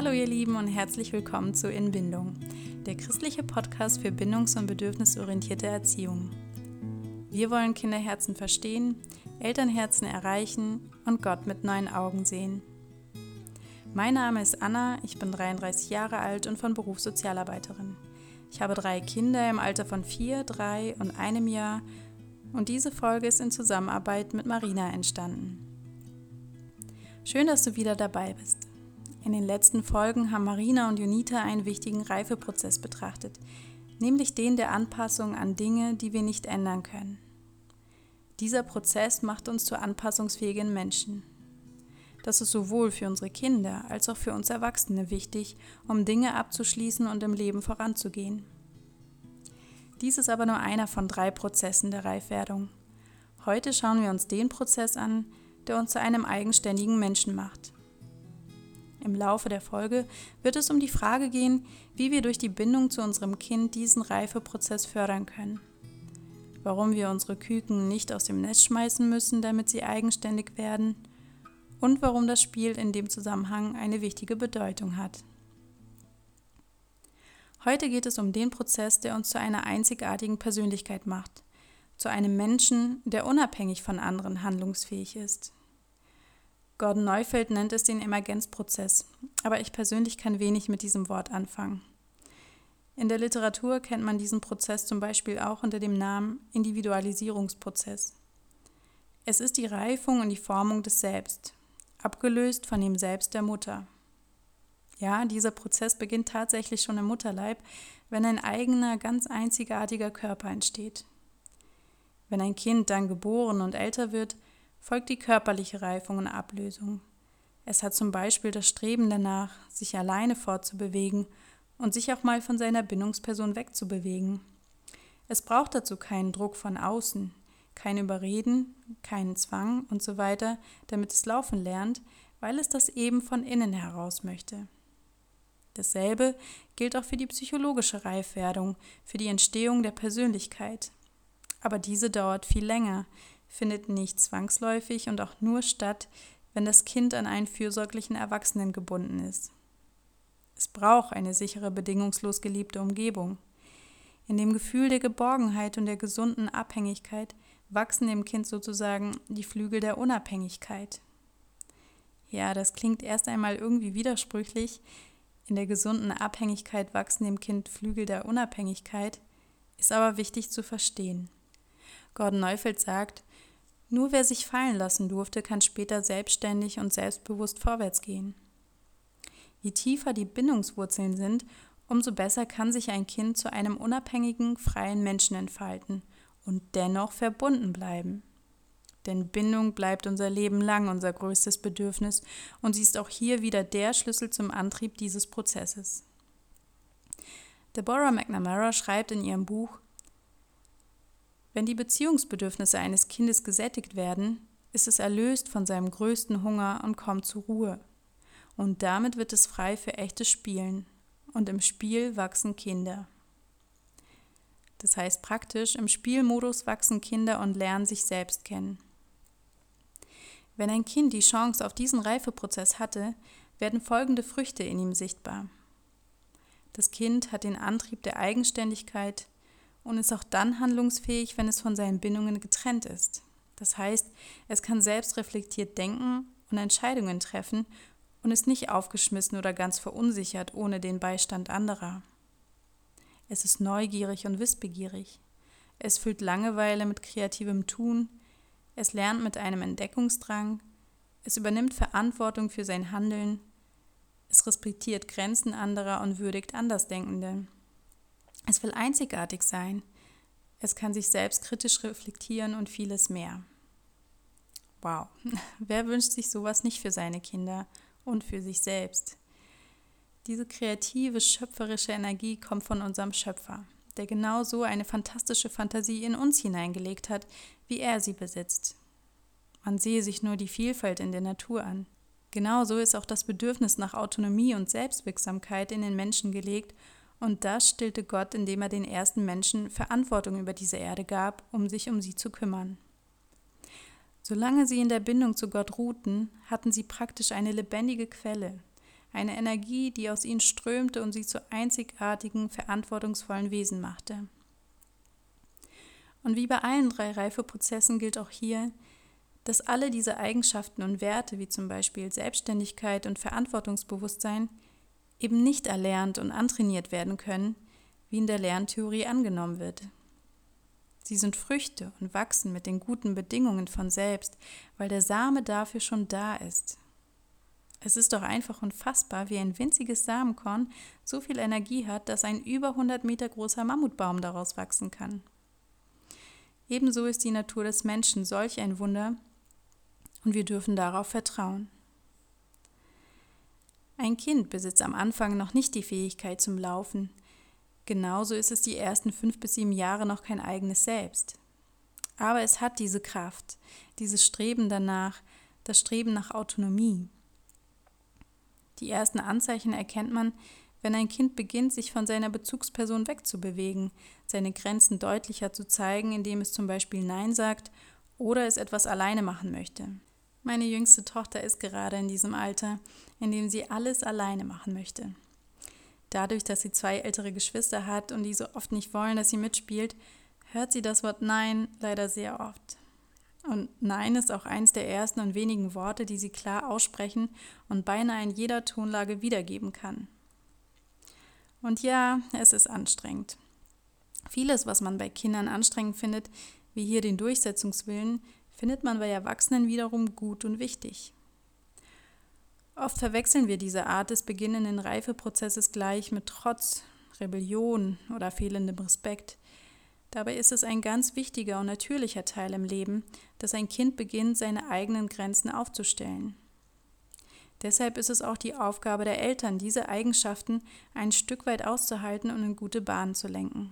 Hallo ihr Lieben und herzlich willkommen zu In Bindung, der christliche Podcast für bindungs- und bedürfnisorientierte Erziehung. Wir wollen Kinderherzen verstehen, Elternherzen erreichen und Gott mit neuen Augen sehen. Mein Name ist Anna, ich bin 33 Jahre alt und von Beruf Sozialarbeiterin. Ich habe 3 Kinder im Alter von 4, 3 und 1 Jahr und diese Folge ist in Zusammenarbeit mit Marina entstanden. Schön, dass du wieder dabei bist. In den letzten Folgen haben Marina und Jonita einen wichtigen Reifeprozess betrachtet, nämlich den der Anpassung an Dinge, die wir nicht ändern können. Dieser Prozess macht uns zu anpassungsfähigen Menschen. Das ist sowohl für unsere Kinder als auch für uns Erwachsene wichtig, um Dinge abzuschließen und im Leben voranzugehen. Dies ist aber nur einer von 3 Prozessen der Reifwerdung. Heute schauen wir uns den Prozess an, der uns zu einem eigenständigen Menschen macht. Im Laufe der Folge wird es um die Frage gehen, wie wir durch die Bindung zu unserem Kind diesen Reifeprozess fördern können. Warum wir unsere Küken nicht aus dem Nest schmeißen müssen, damit sie eigenständig werden. Und warum das Spiel in dem Zusammenhang eine wichtige Bedeutung hat. Heute geht es um den Prozess, der uns zu einer einzigartigen Persönlichkeit macht. Zu einem Menschen, der unabhängig von anderen handlungsfähig ist. Gordon Neufeld nennt es den Emergenzprozess, aber ich persönlich kann wenig mit diesem Wort anfangen. In der Literatur kennt man diesen Prozess zum Beispiel auch unter dem Namen Individualisierungsprozess. Es ist die Reifung und die Formung des Selbst, abgelöst von dem Selbst der Mutter. Ja, dieser Prozess beginnt tatsächlich schon im Mutterleib, wenn ein eigener, ganz einzigartiger Körper entsteht. Wenn ein Kind dann geboren und älter wird, folgt die körperliche Reifung und Ablösung. Es hat zum Beispiel das Streben danach, sich alleine fortzubewegen und sich auch mal von seiner Bindungsperson wegzubewegen. Es braucht dazu keinen Druck von außen, kein Überreden, keinen Zwang und so weiter, damit es laufen lernt, weil es das eben von innen heraus möchte. Dasselbe gilt auch für die psychologische Reifwerdung, für die Entstehung der Persönlichkeit. Aber diese dauert viel länger, findet nicht zwangsläufig und auch nur statt, wenn das Kind an einen fürsorglichen Erwachsenen gebunden ist. Es braucht eine sichere, bedingungslos geliebte Umgebung. In dem Gefühl der Geborgenheit und der gesunden Abhängigkeit wachsen dem Kind sozusagen die Flügel der Unabhängigkeit. Ja, das klingt erst einmal irgendwie widersprüchlich. In der gesunden Abhängigkeit wachsen dem Kind Flügel der Unabhängigkeit, ist aber wichtig zu verstehen. Gordon Neufeld sagt, nur wer sich fallen lassen durfte, kann später selbstständig und selbstbewusst vorwärts gehen. Je tiefer die Bindungswurzeln sind, umso besser kann sich ein Kind zu einem unabhängigen, freien Menschen entfalten und dennoch verbunden bleiben. Denn Bindung bleibt unser Leben lang unser größtes Bedürfnis und sie ist auch hier wieder der Schlüssel zum Antrieb dieses Prozesses. Deborah McNamara schreibt in ihrem Buch, wenn die Beziehungsbedürfnisse eines Kindes gesättigt werden, ist es erlöst von seinem größten Hunger und kommt zur Ruhe. Und damit wird es frei für echtes Spielen. Und im Spiel wachsen Kinder. Das heißt praktisch, im Spielmodus wachsen Kinder und lernen sich selbst kennen. Wenn ein Kind die Chance auf diesen Reifeprozess hatte, werden folgende Früchte in ihm sichtbar. Das Kind hat den Antrieb der Eigenständigkeit, und ist auch dann handlungsfähig, wenn es von seinen Bindungen getrennt ist. Das heißt, es kann selbstreflektiert denken und Entscheidungen treffen und ist nicht aufgeschmissen oder ganz verunsichert ohne den Beistand anderer. Es ist neugierig und wissbegierig. Es fühlt Langeweile mit kreativem Tun. Es lernt mit einem Entdeckungsdrang. Es übernimmt Verantwortung für sein Handeln. Es respektiert Grenzen anderer und würdigt Andersdenkende. Es will einzigartig sein, es kann sich selbst kritisch reflektieren und vieles mehr. Wow, wer wünscht sich sowas nicht für seine Kinder und für sich selbst? Diese kreative, schöpferische Energie kommt von unserem Schöpfer, der genau so eine fantastische Fantasie in uns hineingelegt hat, wie er sie besitzt. Man sehe sich nur die Vielfalt in der Natur an. Genauso ist auch das Bedürfnis nach Autonomie und Selbstwirksamkeit in den Menschen gelegt. Und das stillte Gott, indem er den ersten Menschen Verantwortung über diese Erde gab, um sich um sie zu kümmern. Solange sie in der Bindung zu Gott ruhten, hatten sie praktisch eine lebendige Quelle, eine Energie, die aus ihnen strömte und sie zu einzigartigen, verantwortungsvollen Wesen machte. Und wie bei allen 3 Reifeprozessen gilt auch hier, dass alle diese Eigenschaften und Werte, wie zum Beispiel Selbstständigkeit und Verantwortungsbewusstsein, eben nicht erlernt und antrainiert werden können, wie in der Lerntheorie angenommen wird. Sie sind Früchte und wachsen mit den guten Bedingungen von selbst, weil der Same dafür schon da ist. Es ist doch einfach unfassbar, wie ein winziges Samenkorn so viel Energie hat, dass ein über 100 Meter großer Mammutbaum daraus wachsen kann. Ebenso ist die Natur des Menschen solch ein Wunder und wir dürfen darauf vertrauen. Ein Kind besitzt am Anfang noch nicht die Fähigkeit zum Laufen. Genauso ist es die ersten 5 bis 7 Jahre noch kein eigenes Selbst. Aber es hat diese Kraft, dieses Streben danach, das Streben nach Autonomie. Die ersten Anzeichen erkennt man, wenn ein Kind beginnt, sich von seiner Bezugsperson wegzubewegen, seine Grenzen deutlicher zu zeigen, indem es zum Beispiel Nein sagt oder es etwas alleine machen möchte. Meine jüngste Tochter ist gerade in diesem Alter, in dem sie alles alleine machen möchte. Dadurch, dass sie 2 ältere Geschwister hat und diese oft nicht wollen, dass sie mitspielt, hört sie das Wort Nein leider sehr oft. Und Nein ist auch eins der ersten und wenigen Worte, die sie klar aussprechen und beinahe in jeder Tonlage wiedergeben kann. Und ja, es ist anstrengend. Vieles, was man bei Kindern anstrengend findet, wie hier den Durchsetzungswillen, findet man bei Erwachsenen wiederum gut und wichtig. Oft verwechseln wir diese Art des beginnenden Reifeprozesses gleich mit Trotz, Rebellion oder fehlendem Respekt. Dabei ist es ein ganz wichtiger und natürlicher Teil im Leben, dass ein Kind beginnt, seine eigenen Grenzen aufzustellen. Deshalb ist es auch die Aufgabe der Eltern, diese Eigenschaften ein Stück weit auszuhalten und in gute Bahnen zu lenken.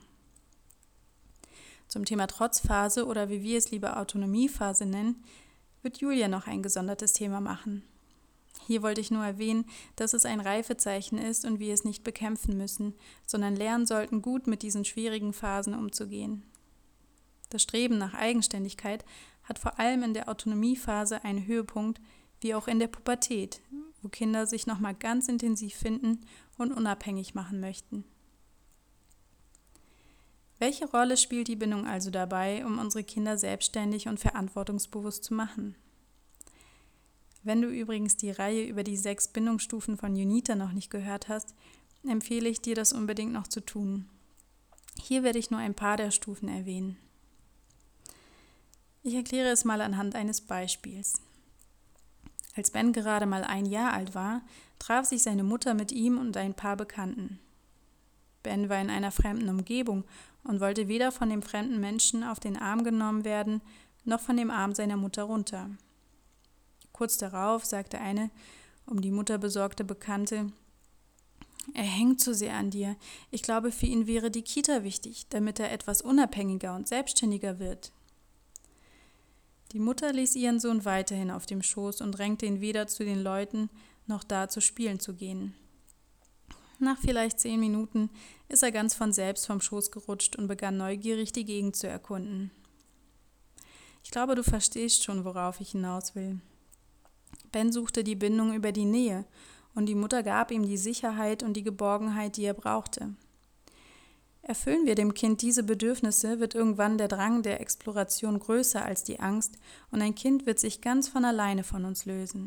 Zum Thema Trotzphase oder wie wir es lieber Autonomiephase nennen, wird Julia noch ein gesondertes Thema machen. Hier wollte ich nur erwähnen, dass es ein Reifezeichen ist und wir es nicht bekämpfen müssen, sondern lernen sollten, gut mit diesen schwierigen Phasen umzugehen. Das Streben nach Eigenständigkeit hat vor allem in der Autonomiephase einen Höhepunkt, wie auch in der Pubertät, wo Kinder sich nochmal ganz intensiv finden und unabhängig machen möchten. Welche Rolle spielt die Bindung also dabei, um unsere Kinder selbstständig und verantwortungsbewusst zu machen? Wenn du übrigens die Reihe über die 6 Bindungsstufen von Junita noch nicht gehört hast, empfehle ich dir, das unbedingt noch zu tun. Hier werde ich nur ein paar der Stufen erwähnen. Ich erkläre es mal anhand eines Beispiels. Als Ben gerade mal 1 Jahr alt war, traf sich seine Mutter mit ihm und ein paar Bekannten. Ben war in einer fremden Umgebung und wollte weder von dem fremden Menschen auf den Arm genommen werden, noch von dem Arm seiner Mutter runter. Kurz darauf sagte eine um die Mutter besorgte Bekannte: Er hängt zu sehr an dir. Ich glaube, für ihn wäre die Kita wichtig, damit er etwas unabhängiger und selbstständiger wird. Die Mutter ließ ihren Sohn weiterhin auf dem Schoß und drängte ihn weder zu den Leuten, noch dazu spielen zu gehen. Nach vielleicht 10 Minuten ist er ganz von selbst vom Schoß gerutscht und begann neugierig die Gegend zu erkunden. Ich glaube, du verstehst schon, worauf ich hinaus will. Ben suchte die Bindung über die Nähe und die Mutter gab ihm die Sicherheit und die Geborgenheit, die er brauchte. Erfüllen wir dem Kind diese Bedürfnisse, wird irgendwann der Drang der Exploration größer als die Angst und ein Kind wird sich ganz von alleine von uns lösen.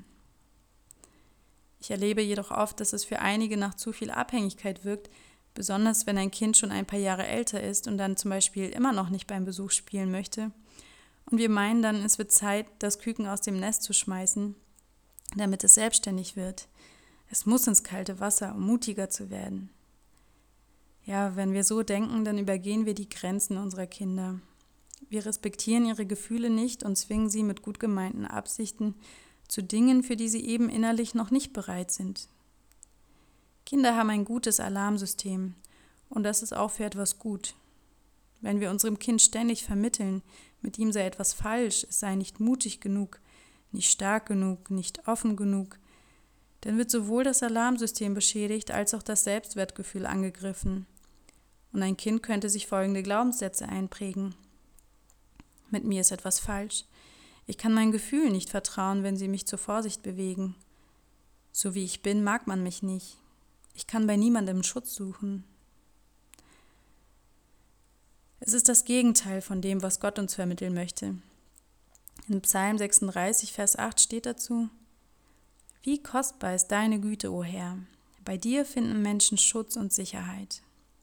Ich erlebe jedoch oft, dass es für einige nach zu viel Abhängigkeit wirkt, besonders wenn ein Kind schon ein paar Jahre älter ist und dann zum Beispiel immer noch nicht beim Besuch spielen möchte. Und wir meinen dann, es wird Zeit, das Küken aus dem Nest zu schmeißen, damit es selbstständig wird. Es muss ins kalte Wasser, um mutiger zu werden. Ja, wenn wir so denken, dann übergehen wir die Grenzen unserer Kinder. Wir respektieren ihre Gefühle nicht und zwingen sie mit gut gemeinten Absichten zu Dingen, für die sie eben innerlich noch nicht bereit sind. Kinder haben ein gutes Alarmsystem und das ist auch für etwas gut. Wenn wir unserem Kind ständig vermitteln, mit ihm sei etwas falsch, es sei nicht mutig genug, nicht stark genug, nicht offen genug, dann wird sowohl das Alarmsystem beschädigt als auch das Selbstwertgefühl angegriffen. Und ein Kind könnte sich folgende Glaubenssätze einprägen. Mit mir ist etwas falsch. Ich kann meinen Gefühlen nicht vertrauen, wenn sie mich zur Vorsicht bewegen. So wie ich bin, mag man mich nicht. Ich kann bei niemandem Schutz suchen. Es ist das Gegenteil von dem, was Gott uns vermitteln möchte. In Psalm 36, Vers 8 steht dazu: Wie kostbar ist deine Güte, o Herr! Bei dir finden Menschen Schutz und Sicherheit.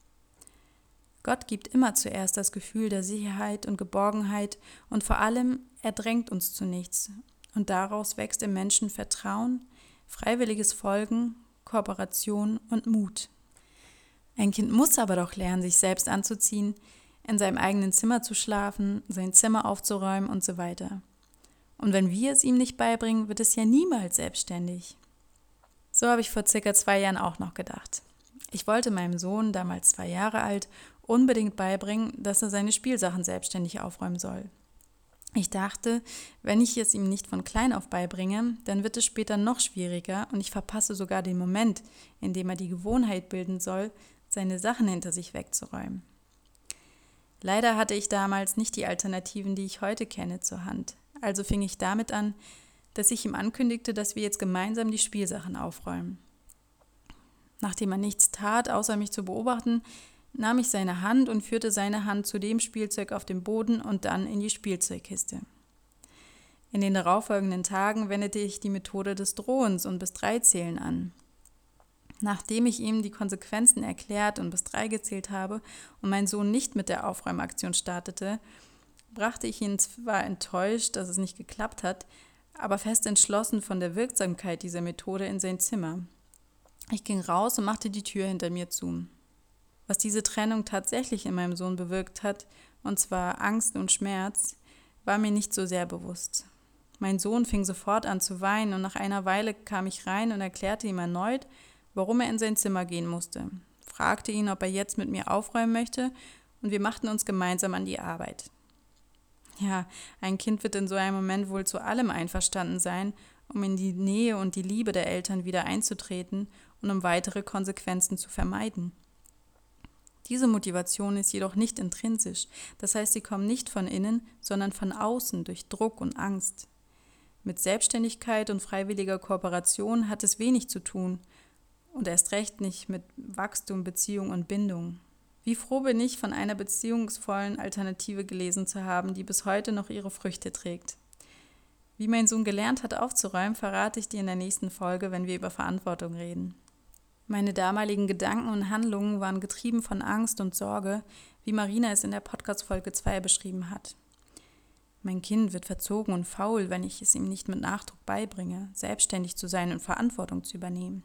Gott gibt immer zuerst das Gefühl der Sicherheit und Geborgenheit und vor allem, er drängt uns zu nichts. Und daraus wächst im Menschen Vertrauen, freiwilliges Folgen, Kooperation und Mut. Ein Kind muss aber doch lernen, sich selbst anzuziehen, in seinem eigenen Zimmer zu schlafen, sein Zimmer aufzuräumen und so weiter. Und wenn wir es ihm nicht beibringen, wird es ja niemals selbstständig. So habe ich vor circa 2 Jahren auch noch gedacht. Ich wollte meinem Sohn, damals 2 Jahre alt, unbedingt beibringen, dass er seine Spielsachen selbstständig aufräumen soll. Ich dachte, wenn ich es ihm nicht von klein auf beibringe, dann wird es später noch schwieriger und ich verpasse sogar den Moment, in dem er die Gewohnheit bilden soll, seine Sachen hinter sich wegzuräumen. Leider hatte ich damals nicht die Alternativen, die ich heute kenne, zur Hand. Also fing ich damit an, dass ich ihm ankündigte, dass wir jetzt gemeinsam die Spielsachen aufräumen. Nachdem er nichts tat, außer mich zu beobachten, nahm ich seine Hand und führte seine Hand zu dem Spielzeug auf dem Boden und dann in die Spielzeugkiste. In den darauffolgenden Tagen wendete ich die Methode des Drohens und bis 3 Zählen an. Nachdem ich ihm die Konsequenzen erklärt und bis 3 gezählt habe und mein Sohn nicht mit der Aufräumaktion startete, brachte ich ihn zwar enttäuscht, dass es nicht geklappt hat, aber fest entschlossen von der Wirksamkeit dieser Methode in sein Zimmer. Ich ging raus und machte die Tür hinter mir zu. Was diese Trennung tatsächlich in meinem Sohn bewirkt hat, und zwar Angst und Schmerz, war mir nicht so sehr bewusst. Mein Sohn fing sofort an zu weinen und nach einer Weile kam ich rein und erklärte ihm erneut, warum er in sein Zimmer gehen musste, fragte ihn, ob er jetzt mit mir aufräumen möchte und wir machten uns gemeinsam an die Arbeit. Ja, ein Kind wird in so einem Moment wohl zu allem einverstanden sein, um in die Nähe und die Liebe der Eltern wieder einzutreten und um weitere Konsequenzen zu vermeiden. Diese Motivation ist jedoch nicht intrinsisch, das heißt, sie kommt nicht von innen, sondern von außen durch Druck und Angst. Mit Selbstständigkeit und freiwilliger Kooperation hat es wenig zu tun und erst recht nicht mit Wachstum, Beziehung und Bindung. Wie froh bin ich, von einer beziehungsvollen Alternative gelesen zu haben, die bis heute noch ihre Früchte trägt. Wie mein Sohn gelernt hat aufzuräumen, verrate ich dir in der nächsten Folge, wenn wir über Verantwortung reden. Meine damaligen Gedanken und Handlungen waren getrieben von Angst und Sorge, wie Marina es in der Podcast-Folge 2 beschrieben hat. Mein Kind wird verzogen und faul, wenn ich es ihm nicht mit Nachdruck beibringe, selbstständig zu sein und Verantwortung zu übernehmen.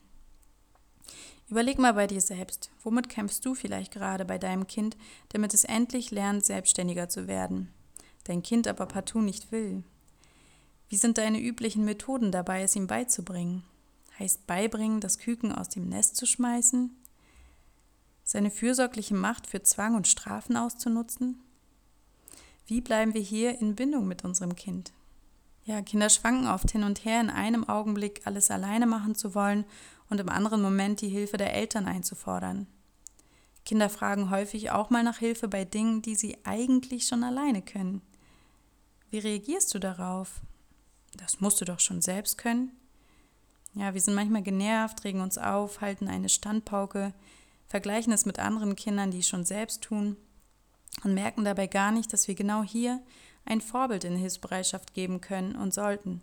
Überleg mal bei dir selbst, womit kämpfst du vielleicht gerade bei deinem Kind, damit es endlich lernt, selbstständiger zu werden, dein Kind aber partout nicht will? Wie sind deine üblichen Methoden dabei, es ihm beizubringen? Heißt beibringen, das Küken aus dem Nest zu schmeißen? Seine fürsorgliche Macht für Zwang und Strafen auszunutzen? Wie bleiben wir hier in Bindung mit unserem Kind? Ja, Kinder schwanken oft hin und her, in einem Augenblick alles alleine machen zu wollen und im anderen Moment die Hilfe der Eltern einzufordern. Kinder fragen häufig auch mal nach Hilfe bei Dingen, die sie eigentlich schon alleine können. Wie reagierst du darauf? Das musst du doch schon selbst können. Ja, wir sind manchmal genervt, regen uns auf, halten eine Standpauke, vergleichen es mit anderen Kindern, die es schon selbst tun und merken dabei gar nicht, dass wir genau hier ein Vorbild in Hilfsbereitschaft geben können und sollten.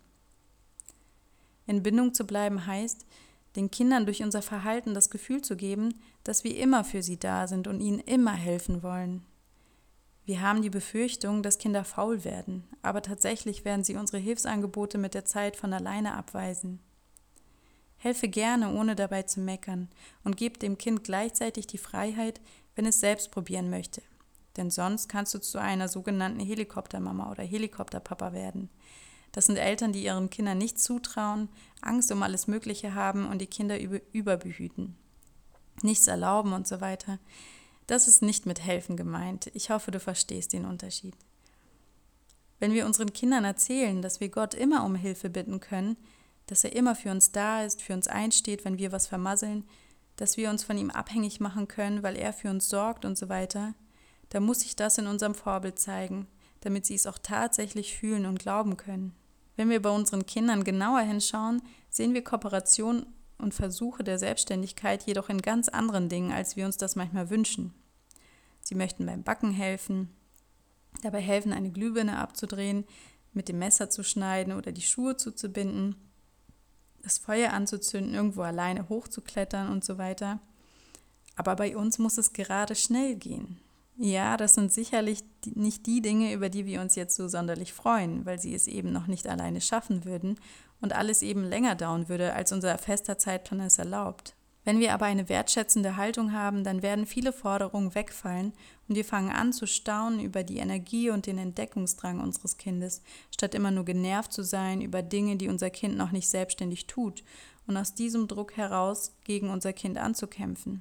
In Bindung zu bleiben heißt, den Kindern durch unser Verhalten das Gefühl zu geben, dass wir immer für sie da sind und ihnen immer helfen wollen. Wir haben die Befürchtung, dass Kinder faul werden, aber tatsächlich werden sie unsere Hilfsangebote mit der Zeit von alleine abweisen. Helfe gerne, ohne dabei zu meckern, und gib dem Kind gleichzeitig die Freiheit, wenn es selbst probieren möchte. Denn sonst kannst du zu einer sogenannten Helikoptermama oder Helikopterpapa werden. Das sind Eltern, die ihren Kindern nicht zutrauen, Angst um alles Mögliche haben und die Kinder überbehüten. Nichts erlauben und so weiter. Das ist nicht mit helfen gemeint. Ich hoffe, du verstehst den Unterschied. Wenn wir unseren Kindern erzählen, dass wir Gott immer um Hilfe bitten können, dass er immer für uns da ist, für uns einsteht, wenn wir was vermasseln, dass wir uns von ihm abhängig machen können, weil er für uns sorgt und so weiter, dann muss sich das in unserem Vorbild zeigen, damit sie es auch tatsächlich fühlen und glauben können. Wenn wir bei unseren Kindern genauer hinschauen, sehen wir Kooperation und Versuche der Selbstständigkeit jedoch in ganz anderen Dingen, als wir uns das manchmal wünschen. Sie möchten beim Backen helfen, dabei helfen, eine Glühbirne abzudrehen, mit dem Messer zu schneiden oder die Schuhe zuzubinden, das Feuer anzuzünden, irgendwo alleine hochzuklettern und so weiter. Aber bei uns muss es gerade schnell gehen. Ja, das sind sicherlich nicht die Dinge, über die wir uns jetzt so sonderlich freuen, weil sie es eben noch nicht alleine schaffen würden und alles eben länger dauern würde, als unser fester Zeitplan es erlaubt. Wenn wir aber eine wertschätzende Haltung haben, dann werden viele Forderungen wegfallen und wir fangen an zu staunen über die Energie und den Entdeckungsdrang unseres Kindes, statt immer nur genervt zu sein über Dinge, die unser Kind noch nicht selbstständig tut und aus diesem Druck heraus gegen unser Kind anzukämpfen.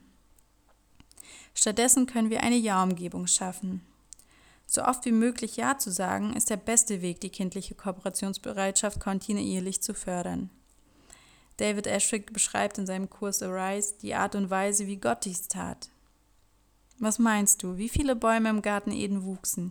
Stattdessen können wir eine Ja-Umgebung schaffen. So oft wie möglich Ja zu sagen, ist der beste Weg, die kindliche Kooperationsbereitschaft kontinuierlich zu fördern. David Eshrick beschreibt in seinem Kurs Arise die Art und Weise, wie Gott dies tat. Was meinst du, wie viele Bäume im Garten Eden wuchsen?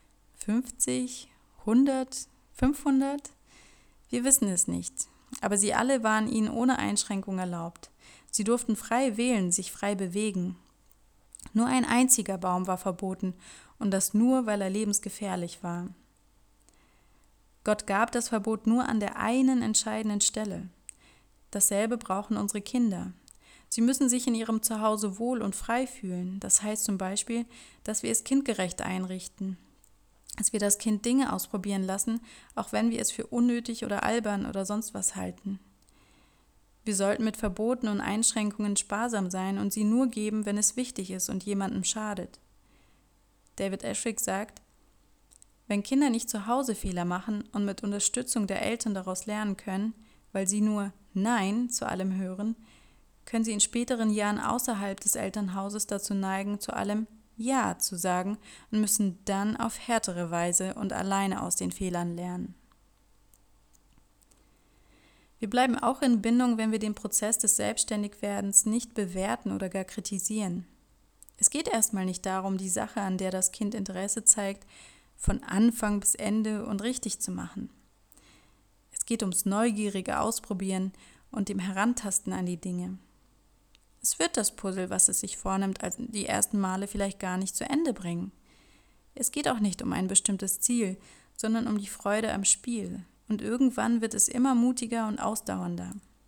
50? 100? 500? Wir wissen es nicht, aber sie alle waren ihnen ohne Einschränkung erlaubt. Sie durften frei wählen, sich frei bewegen. Nur ein einziger Baum war verboten, und das nur, weil er lebensgefährlich war. Gott gab das Verbot nur an der einen entscheidenden Stelle. Dasselbe brauchen unsere Kinder. Sie müssen sich in ihrem Zuhause wohl und frei fühlen. Das heißt zum Beispiel, dass wir es kindgerecht einrichten, dass wir das Kind Dinge ausprobieren lassen, auch wenn wir es für unnötig oder albern oder sonst was halten. Wir sollten mit Verboten und Einschränkungen sparsam sein und sie nur geben, wenn es wichtig ist und jemandem schadet. David Eshrick sagt, wenn Kinder nicht zu Hause Fehler machen und mit Unterstützung der Eltern daraus lernen können, weil sie nur Nein zu allem hören, können sie in späteren Jahren außerhalb des Elternhauses dazu neigen, zu allem Ja zu sagen und müssen dann auf härtere Weise und alleine aus den Fehlern lernen. Wir bleiben auch in Bindung, wenn wir den Prozess des Selbstständigwerdens nicht bewerten oder gar kritisieren. Es geht erstmal nicht darum, die Sache, an der das Kind Interesse zeigt, von Anfang bis Ende und richtig zu machen. Es geht ums neugierige Ausprobieren und dem Herantasten an die Dinge. Es wird das Puzzle, was es sich vornimmt, also die ersten Male vielleicht gar nicht zu Ende bringen. Es geht auch nicht um ein bestimmtes Ziel, sondern um die Freude am Spiel. Und irgendwann wird es immer mutiger und ausdauernder.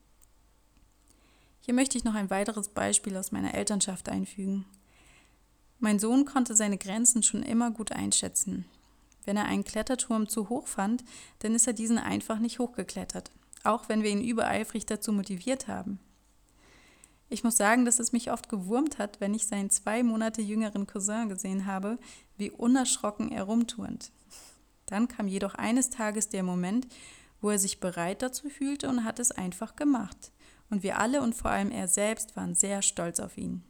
Hier möchte ich noch ein weiteres Beispiel aus meiner Elternschaft einfügen. Mein Sohn konnte seine Grenzen schon immer gut einschätzen. Wenn er einen Kletterturm zu hoch fand, dann ist er diesen einfach nicht hochgeklettert, auch wenn wir ihn übereifrig dazu motiviert haben. Ich muss sagen, dass es mich oft gewurmt hat, wenn ich seinen 2 Monate jüngeren Cousin gesehen habe, wie unerschrocken er rumturnt. Dann kam jedoch eines Tages der Moment, wo er sich bereit dazu fühlte und hat es einfach gemacht. Und wir alle und vor allem er selbst waren sehr stolz auf ihn.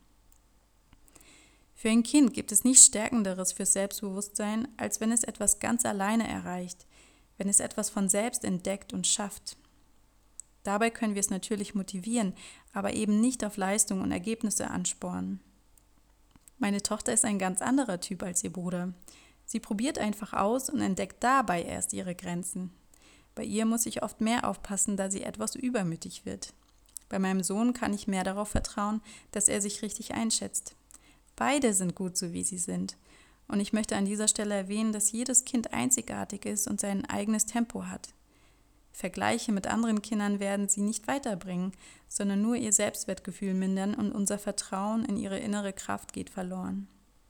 Für ein Kind gibt es nichts Stärkenderes fürs Selbstbewusstsein, als wenn es etwas ganz alleine erreicht, wenn es etwas von selbst entdeckt und schafft. Dabei können wir es natürlich motivieren, aber eben nicht auf Leistung und Ergebnisse anspornen. Meine Tochter ist ein ganz anderer Typ als ihr Bruder. Sie probiert einfach aus und entdeckt dabei erst ihre Grenzen. Bei ihr muss ich oft mehr aufpassen, da sie etwas übermütig wird. Bei meinem Sohn kann ich mehr darauf vertrauen, dass er sich richtig einschätzt. Beide sind gut, so wie sie sind. Und ich möchte an dieser Stelle erwähnen, dass jedes Kind einzigartig ist und sein eigenes Tempo hat. Vergleiche mit anderen Kindern werden sie nicht weiterbringen, sondern nur ihr Selbstwertgefühl mindern und unser Vertrauen in ihre innere Kraft geht verloren.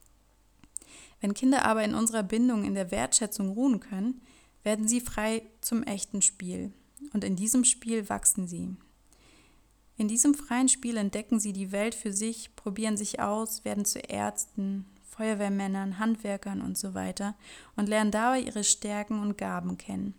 Wenn Kinder aber in unserer Bindung in der Wertschätzung ruhen können, werden sie frei zum echten Spiel. Und in diesem Spiel wachsen sie. In diesem freien Spiel entdecken sie die Welt für sich, probieren sich aus, werden zu Ärzten, Feuerwehrmännern, Handwerkern und so weiter und lernen dabei ihre Stärken und Gaben kennen.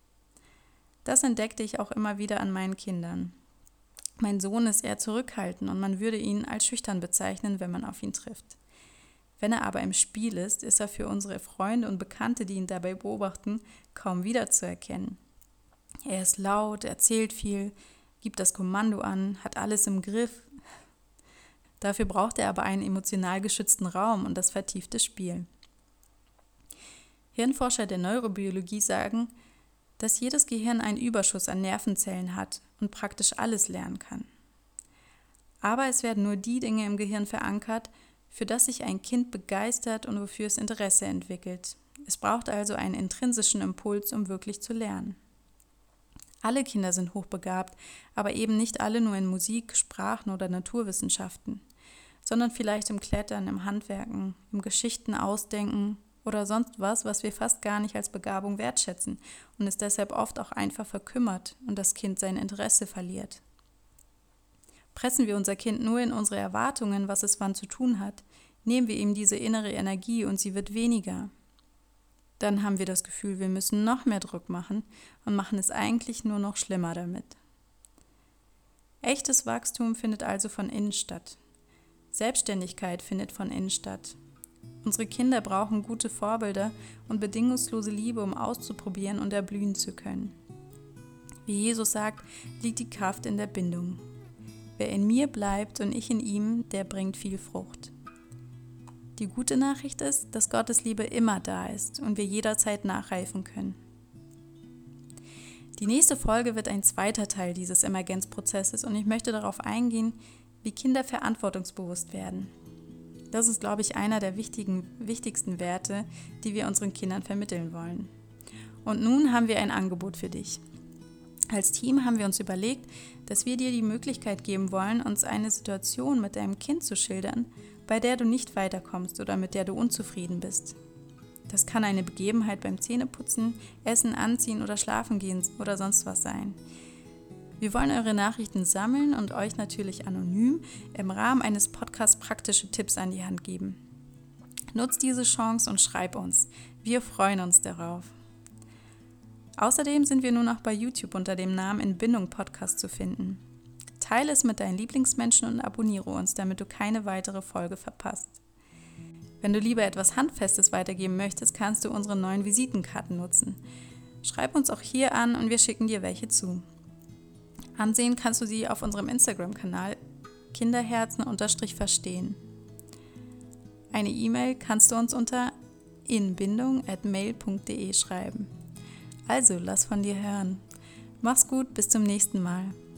Das entdeckte ich auch immer wieder an meinen Kindern. Mein Sohn ist eher zurückhaltend und man würde ihn als schüchtern bezeichnen, wenn man auf ihn trifft. Wenn er aber im Spiel ist er für unsere Freunde und Bekannte, die ihn dabei beobachten, kaum wiederzuerkennen. Er ist laut, erzählt viel, gibt das Kommando an, hat alles im Griff. Dafür braucht er aber einen emotional geschützten Raum und das vertiefte Spiel. Hirnforscher der Neurobiologie sagen, dass jedes Gehirn einen Überschuss an Nervenzellen hat und praktisch alles lernen kann. Aber es werden nur die Dinge im Gehirn verankert, für das sich ein Kind begeistert und wofür es Interesse entwickelt. Es braucht also einen intrinsischen Impuls, um wirklich zu lernen. Alle Kinder sind hochbegabt, aber eben nicht alle nur in Musik, Sprachen oder Naturwissenschaften, sondern vielleicht im Klettern, im Handwerken, im Geschichten ausdenken oder sonst was, was wir fast gar nicht als Begabung wertschätzen und es deshalb oft auch einfach verkümmert und das Kind sein Interesse verliert. Pressen wir unser Kind nur in unsere Erwartungen, was es wann zu tun hat, nehmen wir ihm diese innere Energie und sie wird weniger. Dann haben wir das Gefühl, wir müssen noch mehr Druck machen und machen es eigentlich nur noch schlimmer damit. Echtes Wachstum findet also von innen statt. Selbstständigkeit findet von innen statt. Unsere Kinder brauchen gute Vorbilder und bedingungslose Liebe, um auszuprobieren und erblühen zu können. Wie Jesus sagt, liegt die Kraft in der Bindung. Wer in mir bleibt und ich in ihm, der bringt viel Frucht. Die gute Nachricht ist, dass Gottes Liebe immer da ist und wir jederzeit nachreifen können. Die nächste Folge wird ein zweiter Teil dieses Emergenzprozesses und ich möchte darauf eingehen, wie Kinder verantwortungsbewusst werden. Das ist, glaube ich, einer der wichtigsten Werte, die wir unseren Kindern vermitteln wollen. Und nun haben wir ein Angebot für dich. Als Team haben wir uns überlegt, dass wir dir die Möglichkeit geben wollen, uns eine Situation mit deinem Kind zu schildern, bei der du nicht weiterkommst oder mit der du unzufrieden bist. Das kann eine Begebenheit beim Zähneputzen, Essen, Anziehen oder Schlafen gehen oder sonst was sein. Wir wollen eure Nachrichten sammeln und euch natürlich anonym im Rahmen eines Podcasts praktische Tipps an die Hand geben. Nutzt diese Chance und schreib uns. Wir freuen uns darauf. Außerdem sind wir nur noch bei YouTube unter dem Namen In Bindung Podcast zu finden. Teile es mit deinen Lieblingsmenschen und abonniere uns, damit du keine weitere Folge verpasst. Wenn du lieber etwas Handfestes weitergeben möchtest, kannst du unsere neuen Visitenkarten nutzen. Schreib uns auch hier an und wir schicken dir welche zu. Ansehen kannst du sie auf unserem Instagram-Kanal kinderherzen_verstehen. Eine E-Mail kannst du uns unter inbindung@mail.de schreiben. Also, lass von dir hören. Mach's gut, bis zum nächsten Mal.